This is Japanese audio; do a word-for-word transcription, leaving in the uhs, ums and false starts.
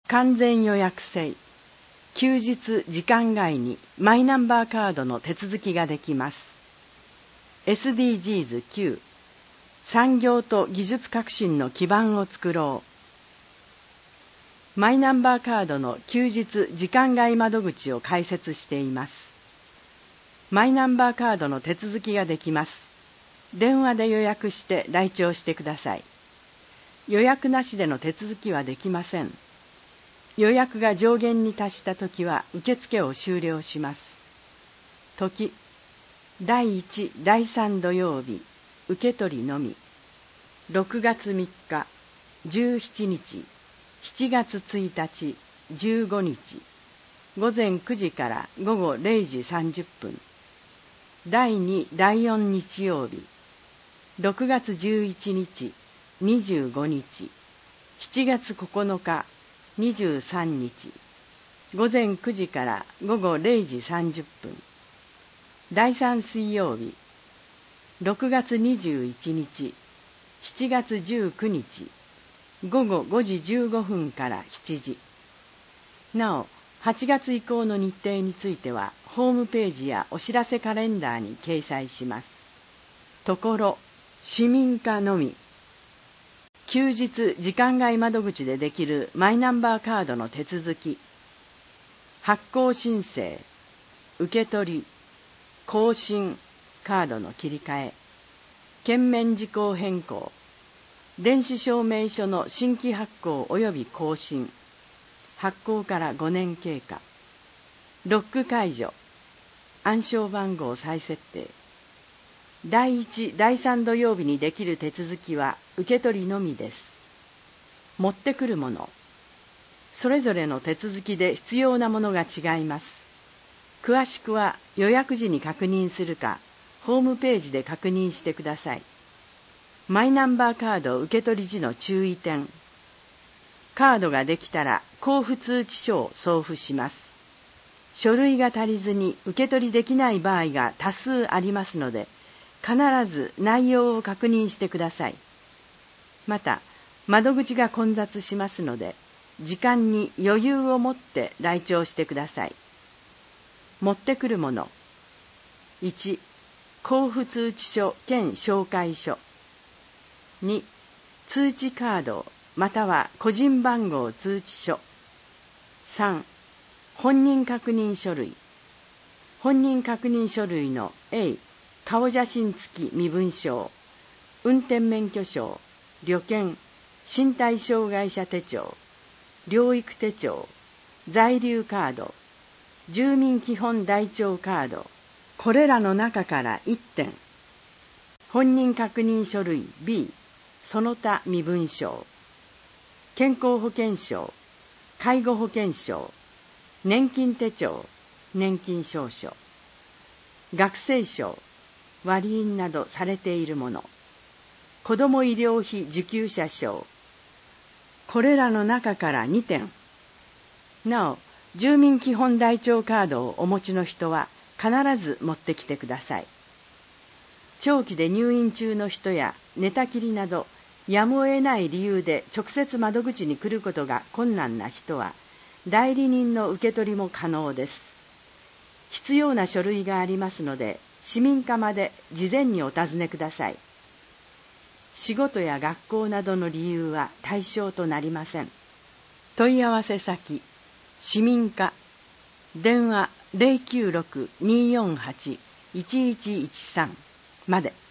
完全予約制、休日時間外にマイナンバーカードの手続きができます。エスディージーズきゅう、産業と技術革新の基盤を作ろう。マイナンバーカードの休日時間外窓口を開設しています。マイナンバーカードの手続きができます。電話で予約して来庁してください。予約なしでの手続きはできません。予約が上限に達したときは受付を終了します。時、だいいち、だいさん土曜日、受け取りのみ。ろくがつみっか、じゅうしちにち、しちがつついたち、じゅうごにち、ごぜんくじからごごれいじさんじゅっぷん。だいに、だいよん日曜日、ろくがつじゅういちにち、にじゅうごにち、しちがつここのか、にじゅうさんにち、ごぜんくじからごごれいじさんじゅっぷん。だいさん水曜日、ろくがつにじゅういちにち、しちがつじゅうくにち、ごごごじじゅうごふんからしちじ。なお、はちがつ以降の日程については、ホームページやお知らせカレンダーに掲載します。ところ、市民課のみ。休日時間外窓口でできるマイナンバーカードの手続き。発行申請、受け取り、更新、カードの切り替え、券面事項変更、電子証明書の新規発行及び更新、発行からごねん経過、ロック解除、暗証番号再設定。だいいち、だいさん土曜日にできる手続きは受け取りのみです。持ってくるもの。それぞれの手続きで必要なものが違います。詳しくは予約時に確認するか、ホームページで確認してください。マイナンバーカード受け取り時の注意点。カードができたら交付通知書を送付します。書類が足りずに受け取りできない場合が多数ありますので、必ず内容を確認してください。また、窓口が混雑しますので、時間に余裕を持って来庁してください。持ってくるもの。いち、交付通知書兼紹介書。に、通知カードまたは個人番号通知書。さん、本人確認書類。本人確認書類の A、顔写真付き身分証、運転免許証、旅券、身体障害者手帳、療育手帳、在留カード、住民基本台帳カード、これらの中からいってん。本人確認書類 B、その他身分証、健康保険証、介護保険証、年金手帳、年金証書、学生証、割印などされているもの、子ども医療費受給者証、これらの中からにてん。なお、住民基本台帳カードをお持ちの人は必ず持ってきてください。長期で入院中の人や寝たきりなど、やむを得ない理由で直接窓口に来ることが困難な人は、代理人の受け取りも可能です。必要な書類がありますので、市民課まで事前にお尋ねください。仕事や学校などの理由は対象となりません。問い合わせ先、市民課、電話 ゼロきゅうろく にーよんはち いちいちいちさんまで。